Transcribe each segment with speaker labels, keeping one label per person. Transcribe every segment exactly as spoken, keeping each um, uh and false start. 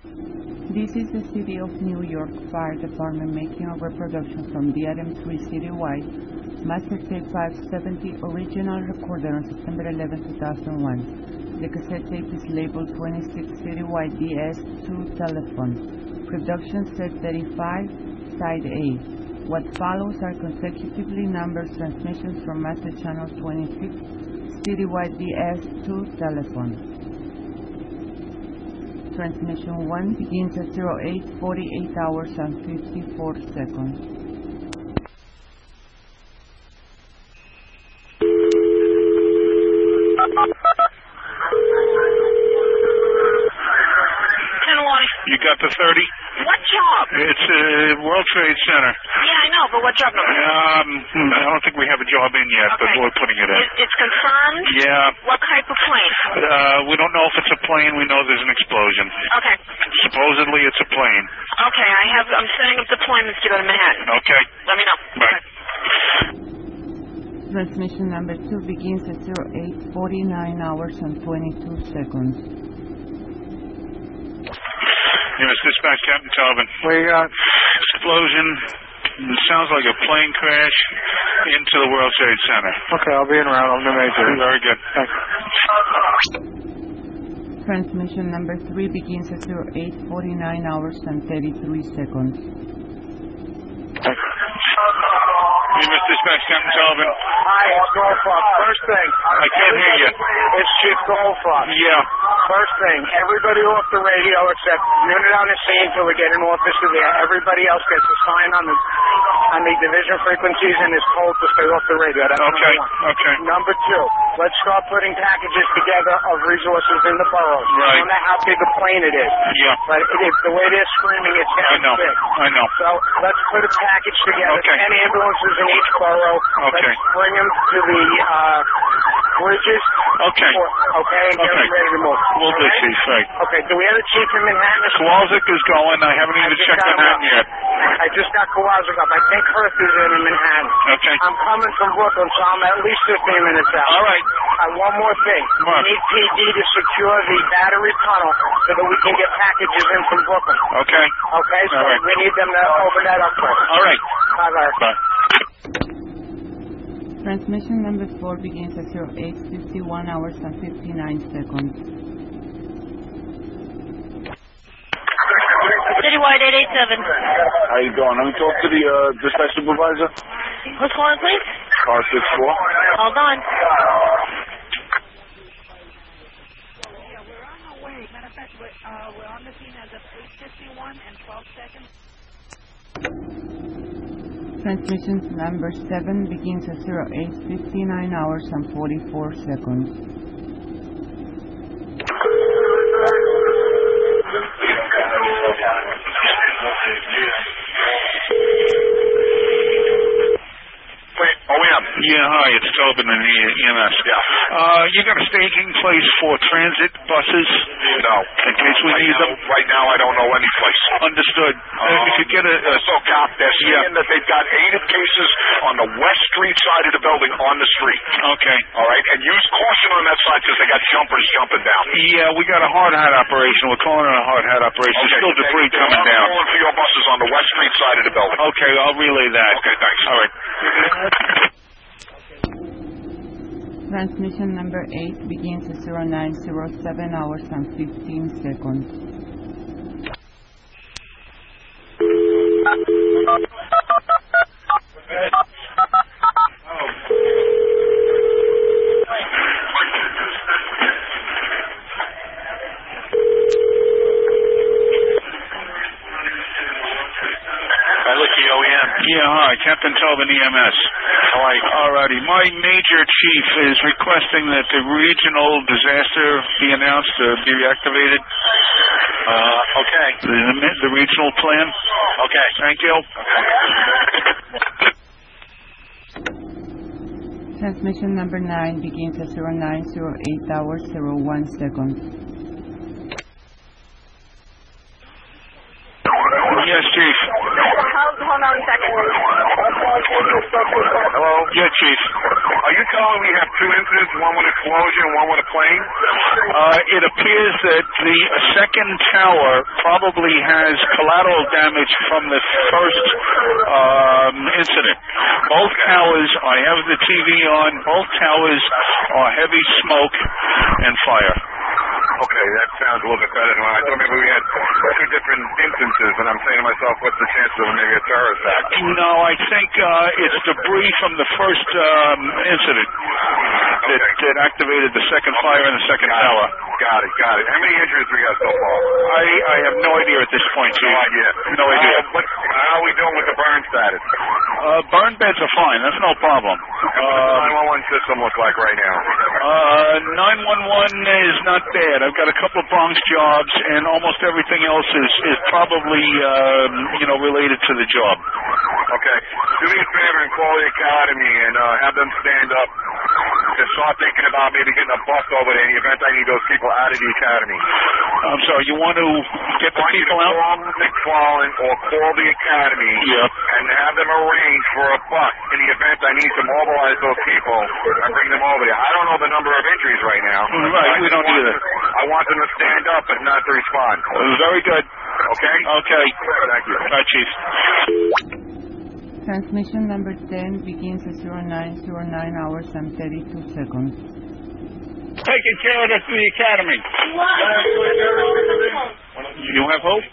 Speaker 1: This is the City of New York Fire Department making a reproduction from the Item three Citywide Master Tape five seventy original recorded on September eleventh, two thousand one. The cassette tape is labeled twenty-six Citywide D S two Telephone. Production set thirty-five, Side A. What follows are consecutively numbered transmissions from Master Channel twenty-six Citywide D S two Telephone. Transmission one begins at zero eight forty-eight hours and fifty-four seconds.
Speaker 2: You got the thirty?
Speaker 3: What job?
Speaker 2: It's uh, World Trade Center.
Speaker 3: Yeah, I know, but what job number?
Speaker 2: Um, I don't think we have a job in yet,
Speaker 3: okay.
Speaker 2: but we're putting it in.
Speaker 3: It, it's confirmed?
Speaker 2: Yeah.
Speaker 3: What type of plane?
Speaker 2: Uh, we don't know if it's a plane. We know there's an explosion.
Speaker 3: Okay.
Speaker 2: Supposedly it's a plane.
Speaker 3: Okay, I have. I'm setting up deployments to go to Manhattan.
Speaker 2: Okay.
Speaker 3: Let me know.
Speaker 2: Bye.
Speaker 1: Transmission number two begins at zero eight forty-nine hours and twenty-two seconds.
Speaker 2: Yes, dispatch, Captain Tobin.
Speaker 4: Where you got?
Speaker 2: Explosion. It sounds like a plane crash into the World Trade Center.
Speaker 4: Okay, I'll be in around. I'm the major.
Speaker 2: Very good.
Speaker 1: Thanks. Transmission number three begins at zero eight forty-nine hours and thirty-three seconds.
Speaker 4: Thanks.
Speaker 2: You missed dispatch, Captain Tobin.
Speaker 4: Hi, it's Goldfuck. First thing.
Speaker 2: I can't hear you.
Speaker 4: It's Chief Goldfuck.
Speaker 2: Yeah.
Speaker 4: First thing, everybody off the radio except unit on the scene till we get an officer there. Everybody else gets a sign on the on the division frequencies and is told to stay off the radio. That's
Speaker 2: okay,
Speaker 4: number one.
Speaker 2: okay.
Speaker 4: Number two, let's start putting packages together of resources in the boroughs.
Speaker 2: Right.
Speaker 4: I don't know how big a plane it is.
Speaker 2: Yeah.
Speaker 4: But it is, the way they're screaming, it sounds
Speaker 2: I know.
Speaker 4: big.
Speaker 2: I know.
Speaker 4: So let's put a package together.
Speaker 2: Okay.
Speaker 4: ten ambulances in each borough.
Speaker 2: Okay.
Speaker 4: Let's bring them to the uh, bridges.
Speaker 2: Okay.
Speaker 4: Or, okay, and get
Speaker 2: Okay.
Speaker 4: them ready to move.
Speaker 2: We'll do,
Speaker 4: All right?
Speaker 2: Chief. Right.
Speaker 4: Okay, do we have a chief in Manhattan?
Speaker 2: Kowalczyk is going. I haven't even
Speaker 4: just
Speaker 2: checked
Speaker 4: got
Speaker 2: Manhattan
Speaker 4: him.
Speaker 2: yet.
Speaker 4: I just got Kowalczyk up. I think Hurst is in Manhattan.
Speaker 2: Okay.
Speaker 4: I'm coming from Brooklyn, so I'm at least fifteen minutes out.
Speaker 2: All right.
Speaker 4: Uh, one more thing.
Speaker 2: What?
Speaker 4: We need P D to secure the battery tunnel so that we can get packages in from Brooklyn.
Speaker 2: Okay.
Speaker 4: Okay, so
Speaker 2: All right.
Speaker 4: we need them to open that up for us.
Speaker 2: All right.
Speaker 4: Bye-bye.
Speaker 2: Bye.
Speaker 1: Transmission number four begins at zero eight fifty-one hours and fifty-nine seconds.
Speaker 3: Citywide eight eight seven.
Speaker 5: How you doing? Let me talk to the uh, dispatch supervisor.
Speaker 3: Who's calling, please?
Speaker 5: Car six four.
Speaker 3: Hold on.
Speaker 6: Yeah, we're on our way. Matter of fact, we're, uh, we're on the scene as of eight fifty-one and twelve seconds.
Speaker 1: Transmission number seven begins at zero eight fifty-nine hours and forty-four seconds.
Speaker 2: Wait, oh yeah. Yeah, hi, it's Tobin in the E M S. Yeah. Uh, you got a staging place for transit buses?
Speaker 7: No.
Speaker 2: In case we
Speaker 7: right
Speaker 2: need
Speaker 7: now,
Speaker 2: them?
Speaker 7: Right now, I don't know any place.
Speaker 2: Understood. Uh,
Speaker 7: Uh,
Speaker 2: if you get a... a
Speaker 7: so, Cap, they're saying
Speaker 2: yeah.
Speaker 7: that they've got eight cases on the West Street side of the building on the street.
Speaker 2: Okay.
Speaker 7: All right? And use caution on that side because they got jumpers jumping down.
Speaker 2: Yeah, we got a hard hat operation. We're calling it a hard hat operation.
Speaker 7: Okay.
Speaker 2: There's still debris
Speaker 7: they,
Speaker 2: coming
Speaker 7: they
Speaker 2: down.
Speaker 7: calling for your buses on the West Street side of the building.
Speaker 2: Okay, I'll relay that.
Speaker 7: Okay, thanks.
Speaker 2: All right.
Speaker 1: Transmission number eight begins at zero nine zero seven hours and fifteen seconds.
Speaker 2: I look the O E M. Yeah, hi, Captain Tobin, E M S. All right. All righty. My major chief is requesting that the regional disaster be announced to be reactivated. Uh, okay. The, the regional plan. Okay. Thank you.
Speaker 1: Transmission number nine begins at zero nine zero eight hours zero one seconds.
Speaker 2: Yes, Chief.
Speaker 3: Hold, hold on a second.
Speaker 7: Hello?
Speaker 2: Yeah, Chief.
Speaker 7: Are you telling me we have two incidents, one with an explosion and one with a plane?
Speaker 2: Uh, it appears that the second tower probably has collateral damage from the first um, incident. Both towers, I have the T V on, both towers are heavy smoke and fire.
Speaker 7: Okay, that sounds a little bit better than what I thought. Maybe we had two different instances, and I'm saying to myself, what's the chances of maybe a terrorist attack?
Speaker 2: No, I think uh, it's debris from the first um, incident that,
Speaker 7: Okay.
Speaker 2: that activated the second fire in the second
Speaker 7: Got
Speaker 2: tower.
Speaker 7: it. Got it, got it. How many injuries we got so far?
Speaker 2: I, I have no idea at this point, Chief.
Speaker 7: No idea.
Speaker 2: No idea.
Speaker 7: Uh, what, how are we doing with the burn status?
Speaker 2: Uh, burn beds are fine. That's no problem.
Speaker 7: What does the
Speaker 2: Uh,
Speaker 7: nine one one system look like right now?
Speaker 2: Uh, nine one one is not bad. I've got a couple of Bronx jobs, and almost everything else is, is probably, um, you know, related to the job.
Speaker 7: Okay. Do me a favor and call the academy and uh, have them stand up to start thinking about maybe getting a bus over there in the event I need those people out of the academy.
Speaker 2: I'm sorry, you want to get the
Speaker 7: I want you
Speaker 2: people
Speaker 7: to
Speaker 2: out?
Speaker 7: call McFarland or call the academy
Speaker 2: Yep.
Speaker 7: and have them arrange for a bus in the event I need to mobilize those people and bring them over there. I don't know the number of injuries right now.
Speaker 2: Right, we don't either.
Speaker 7: I want them to stand up but not to respond.
Speaker 2: Very good.
Speaker 7: Okay?
Speaker 2: Okay.
Speaker 7: Thank you.
Speaker 2: All right, Chief.
Speaker 1: Transmission number ten begins at zero nine zero nine hours and thirty-two seconds.
Speaker 2: Taking care of this to the academy. You have hope?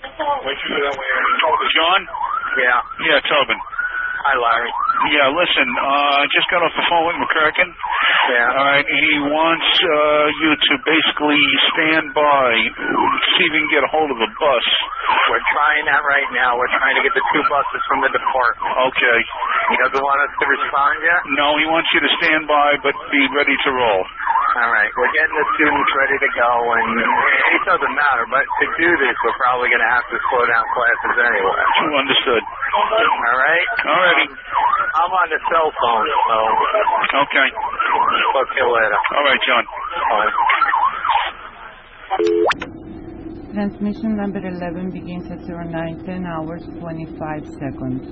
Speaker 2: John?
Speaker 4: Yeah.
Speaker 2: Yeah, Tobin.
Speaker 4: Hi, Larry.
Speaker 2: Yeah, listen, uh, just got off the phone with McCracken.
Speaker 4: Yeah.
Speaker 2: All right, he wants uh, you to basically stand by, see if you can get a hold of a bus.
Speaker 4: We're trying that right now. We're trying to get the two buses from the department.
Speaker 2: Okay.
Speaker 4: He doesn't want us to respond yet?
Speaker 2: No, he wants you to stand by, but be ready to roll.
Speaker 4: All right. We're getting the students ready to go, and it doesn't matter. But to do this, we're probably going to have to slow down classes anyway.
Speaker 2: Understood.
Speaker 4: All right?
Speaker 2: All righty.
Speaker 4: I'm on the cell phone, so
Speaker 2: Okay.
Speaker 4: talk to you later.
Speaker 2: All right, John.
Speaker 4: Bye.
Speaker 1: Transmission number eleven begins at zero nine ten hours twenty-five seconds.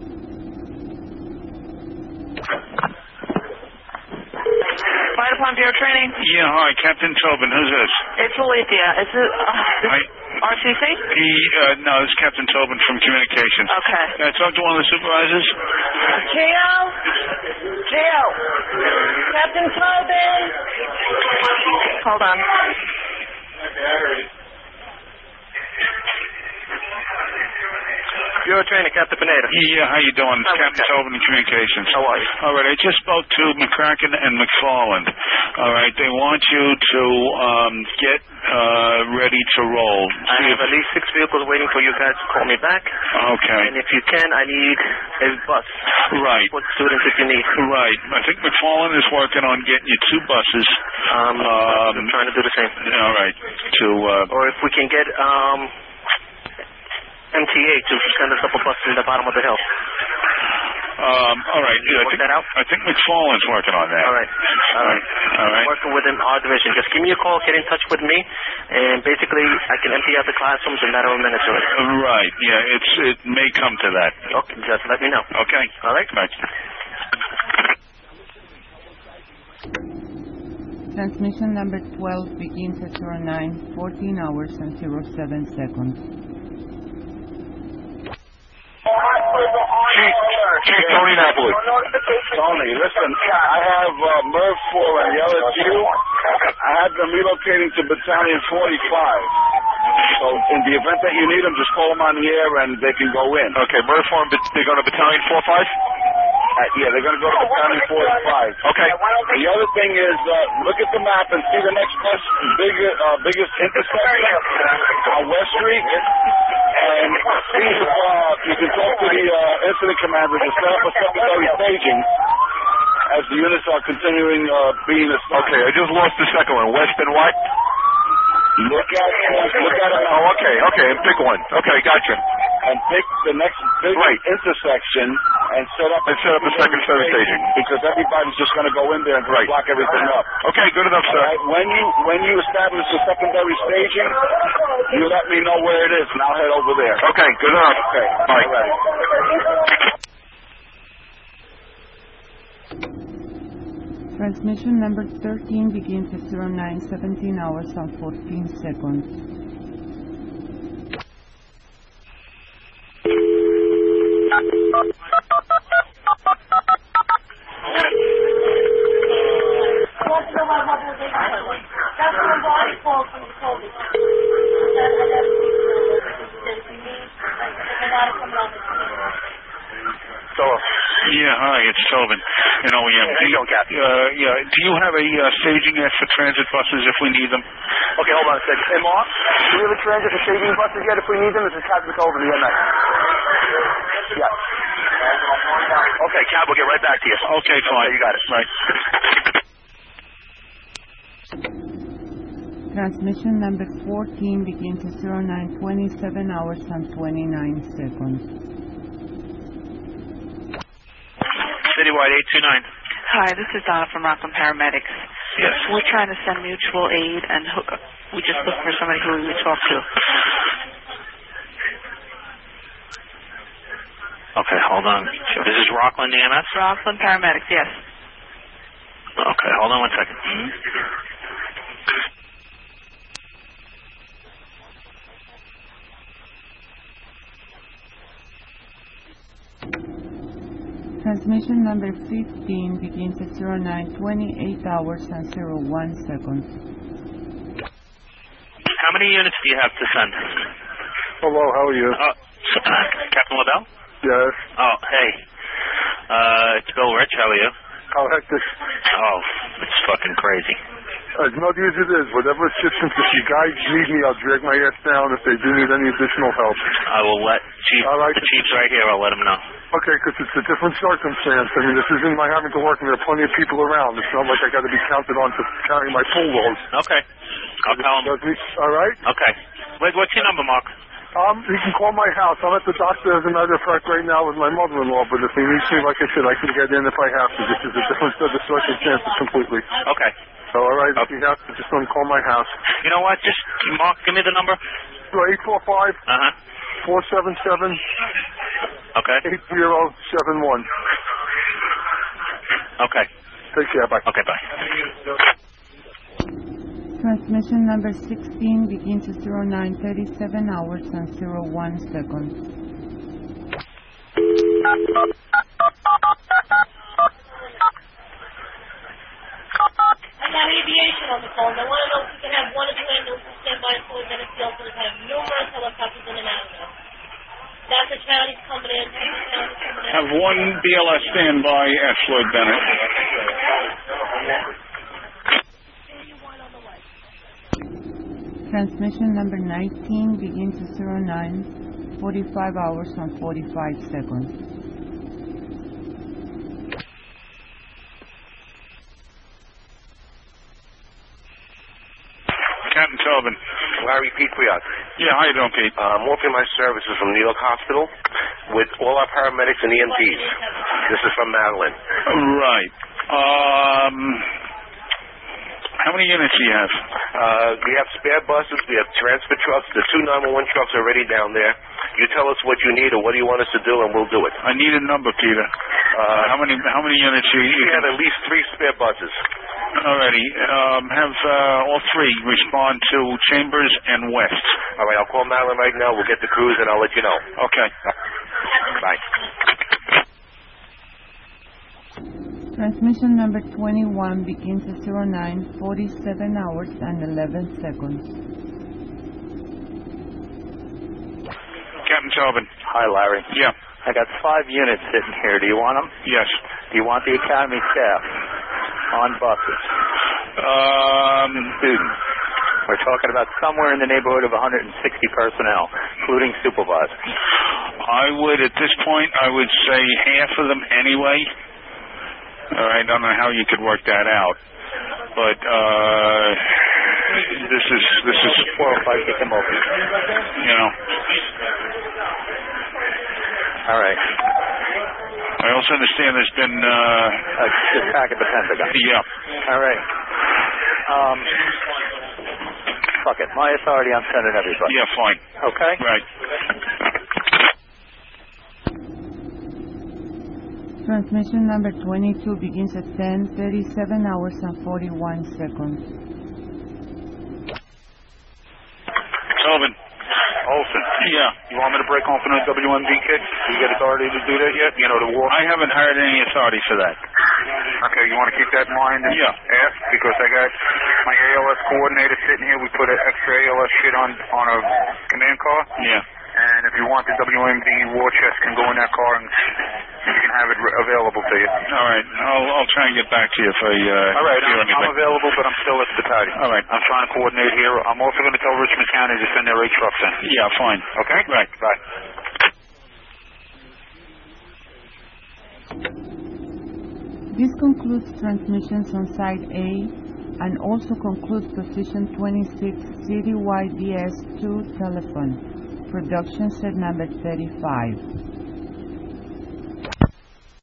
Speaker 3: Fire Department Bureau Training.
Speaker 2: Yeah, hi, Captain Tobin. Who's this?
Speaker 3: It's Alethea. Is it uh, this
Speaker 2: Hi.
Speaker 3: R C C?
Speaker 2: He, uh, no, this is Captain Tobin from Communications.
Speaker 3: Okay.
Speaker 2: Can I talk to one of the supervisors?
Speaker 3: Gio? Gio? Captain Tobin? Hold on.
Speaker 4: Bureau Training, Captain Pineda.
Speaker 2: Yeah, how you doing? It's
Speaker 4: Hi,
Speaker 2: Captain
Speaker 4: Captain.
Speaker 2: Tobin in Communications.
Speaker 4: How are you?
Speaker 2: All right, I just spoke to McCracken and McFarland. All right, they want you to um, get uh, ready to roll.
Speaker 4: I have at least six vehicles waiting for you guys to call me back.
Speaker 2: Okay.
Speaker 4: And if you can, I need a bus.
Speaker 2: Right.
Speaker 4: What students if you need?
Speaker 2: Right. I think McFarland is working on getting you two buses.
Speaker 4: Um,
Speaker 2: Um,
Speaker 4: I'm trying to do the same.
Speaker 2: All right. To uh,
Speaker 4: Or if we can get um, M T A to send us up a bus in the bottom of the hill.
Speaker 2: um, all right. Yeah, I
Speaker 4: Work
Speaker 2: think
Speaker 4: that out?
Speaker 2: I think McFarland's working on that.
Speaker 4: All right. All right.
Speaker 2: All right.
Speaker 4: I'm working within our division. Just give me a call, get in touch with me, and basically I can empty out the classrooms in a matter of minutes or so.
Speaker 2: Right. Yeah. It's it may come to that.
Speaker 4: Okay, just let me know.
Speaker 2: Okay.
Speaker 4: All right.
Speaker 2: Right.
Speaker 1: Transmission number twelve begins at zero nine fourteen hours and zero seven seconds.
Speaker 7: Chief, Chief Tony Napoli.
Speaker 5: Tony, listen, I have uh, Merv four and the other two. I have them relocating to Battalion forty-five. So in the event that you need them, just call them on the air and they can go in.
Speaker 7: Okay, Murph Farm, they go to Battalion four five?
Speaker 5: Uh, yeah, they're going to go to Battalion forty-five.
Speaker 7: Okay.
Speaker 5: And the other thing is, uh, look at the map and see the next bus, big, uh, biggest intersection on West Street. And see if uh, you can talk to the uh, incident commander to set up a secondary staging as the units are continuing uh, being assigned.
Speaker 7: Okay, I just lost the second one. West and what?
Speaker 5: Look at look at it.
Speaker 7: Oh, okay, okay, and pick one. Okay, gotcha.
Speaker 5: And pick the next big
Speaker 7: Right.
Speaker 5: intersection and set up
Speaker 7: And set up a second service station.
Speaker 5: because everybody's just going to go in there and
Speaker 7: Right.
Speaker 5: block everything up.
Speaker 7: Okay, good enough,
Speaker 5: All
Speaker 7: sir.
Speaker 5: right. When you when you establish the secondary staging, you let me know where it is, and I'll head over there.
Speaker 7: Okay, good enough.
Speaker 5: Okay.
Speaker 7: Bye.
Speaker 5: All right.
Speaker 1: Transmission number thirteen begins at zero nine seventeen hours and fourteen seconds.
Speaker 2: Yeah, hi, it's Sullivan in O E M.
Speaker 7: How you doing, Cap?
Speaker 2: Uh, yeah, do you have a uh, staging yet for transit buses if we need them?
Speaker 7: Okay, hold on a second. Hey, Mark, do we have a transit for staging buses yet if we need them? This is Captain Sullivan, the E M S. Yeah. Okay, Cap, we'll get right back to you.
Speaker 2: Okay, fine.
Speaker 7: Okay, you got it.
Speaker 2: Right.
Speaker 1: Transmission number fourteen begins at zero nine twenty-seven hours and twenty-nine seconds.
Speaker 2: Citywide eight two nine.
Speaker 3: Hi, this is Donna from Rockland Paramedics.
Speaker 2: Yes.
Speaker 3: We're trying to send mutual aid, and who, we just look for somebody who we would talk to.
Speaker 2: Okay, hold on. This is Rockland E M S?
Speaker 3: Rockland Paramedics, yes.
Speaker 2: Okay, hold on one second. Mm-hmm.
Speaker 1: Transmission number fifteen begins at zero nine twenty-eight hours and zero one seconds.
Speaker 2: How many units do you have to send?
Speaker 8: Hello, how are you?
Speaker 2: Uh, Captain LaBelle?
Speaker 8: Yes.
Speaker 2: Oh, hey. Uh, it's Bill Rich. How are you?
Speaker 8: How hectic?
Speaker 2: Oh, it's fucking crazy.
Speaker 8: As much as it is, whatever assistance, if you guys need me, I'll drag my ass down if they do need any additional help.
Speaker 2: I will let Chief,
Speaker 8: All right.
Speaker 2: the Chief's right here. I'll let him know.
Speaker 8: Okay, because it's a different circumstance. I mean, this isn't my having to work, and there are plenty of people around. It's not like I got to be counted on to carry my full load.
Speaker 2: Okay. I'll tell him.
Speaker 8: All right?
Speaker 2: Okay. Wait, what's your number, Mark?
Speaker 8: Um, you can call my house. I'm at the doctor, as a matter of fact, right now with my mother-in-law, but if he needs me, like I said, I can get in if I have to. This is a different set of circumstances completely.
Speaker 2: Okay.
Speaker 8: So, all right,
Speaker 2: okay.
Speaker 8: If you have to, just don't call my house.
Speaker 2: You know what? Just, Mark, give me the number.
Speaker 8: eight four five,
Speaker 2: Uh-huh.
Speaker 8: four seven seven,
Speaker 2: Okay.
Speaker 8: eight zero seven one.
Speaker 2: Okay.
Speaker 8: Take care, bye.
Speaker 2: Okay, bye.
Speaker 1: Transmission number sixteen begins at zero nine thirty-seven hours and zero one seconds.
Speaker 9: I got aviation on the phone. They want to know if we can have one or two ambulances stand by in Fort Bennett Field so we can have numerous helicopters in and out of there. Doctor County's coming in. County's coming in.
Speaker 2: Have one B L S standby at Floyd Bennett.
Speaker 1: Transmission number nineteen begins at zero nine forty-five hours and forty-five seconds.
Speaker 2: Captain Sullivan.
Speaker 7: Larry Pete Quiot.
Speaker 2: Yeah, how you doing, Pete?
Speaker 7: Uh, I'm offering my services from New York Hospital with all our paramedics and E M Ts. This is from Maryland.
Speaker 2: Right. Um, how many units do you have?
Speaker 7: Uh, we have spare buses. We have transfer trucks. The two nine one one trucks are already down there. You tell us what you need or what do you want us to do, and we'll do it.
Speaker 2: I need a number, Peter. Uh, how many how many units do you
Speaker 7: We have at least three spare buses.
Speaker 2: Alrighty. Um, have uh, all three respond to Chambers and West.
Speaker 7: All right, I'll call Maryland right now. We'll get the crews, and I'll let you know.
Speaker 2: Okay.
Speaker 7: Bye.
Speaker 1: Transmission number twenty-one begins at zero nine forty-seven hours and eleven seconds.
Speaker 2: Captain Sullivan.
Speaker 10: Hi, Larry.
Speaker 2: Yeah.
Speaker 10: I got five units sitting here. Do you want them?
Speaker 2: Yes.
Speaker 10: Do you want the Academy staff on buses?
Speaker 2: Um,
Speaker 10: Students. We're talking about somewhere in the neighborhood of one hundred sixty personnel, including supervisors.
Speaker 2: I would, at this point, I would say half of them anyway. All right, I don't know how you could work that out, but uh, this is this is
Speaker 10: four or five get them over.
Speaker 2: You know.
Speaker 10: All right.
Speaker 2: I also understand there's been uh,
Speaker 10: a attack at the Pentagon.
Speaker 2: Yeah.
Speaker 10: All right. Um, fuck it. My authority. I'm sending everybody.
Speaker 2: Yeah, fine.
Speaker 10: Okay.
Speaker 2: Right.
Speaker 1: Transmission number twenty-two begins at ten thirty-seven hours and forty-one seconds.
Speaker 2: Sullivan.
Speaker 10: Olson.
Speaker 2: Yeah.
Speaker 10: You want me to break off in a W M D kit? Do you get authority to do that yet? You know, the war?
Speaker 2: I haven't hired any authority for that.
Speaker 5: Okay, you want to keep that in mind and
Speaker 2: Yeah.
Speaker 5: ask? Because I got my A L S coordinator sitting here. We put an extra A L S shit on, on a command car.
Speaker 2: Yeah.
Speaker 5: And if you want, the W M D war chest can go in that car and you can have it re- available to you.
Speaker 2: All right. I'll, I'll try and get back to you if I uh,
Speaker 10: All right,
Speaker 2: hear
Speaker 10: I'm,
Speaker 2: anything.
Speaker 10: I'm available, but I'm still at the battalion.
Speaker 2: All right.
Speaker 10: I'm trying to coordinate here. I'm also going to tell Richmond County to send their eight trucks in.
Speaker 2: Yeah, fine.
Speaker 10: Okay?
Speaker 2: Right.
Speaker 10: Bye.
Speaker 1: This concludes transmissions on Site A and also concludes Position twenty-six Citywide D S two telephone. Production set number thirty-five.